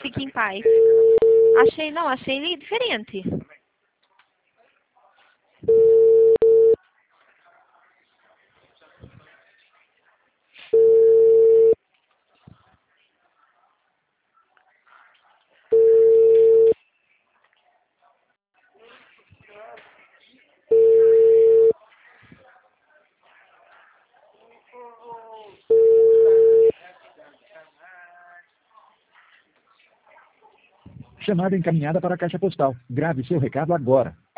Fique em paz. Achei ele diferente. Chamada encaminhada para a caixa postal. Grave seu recado agora.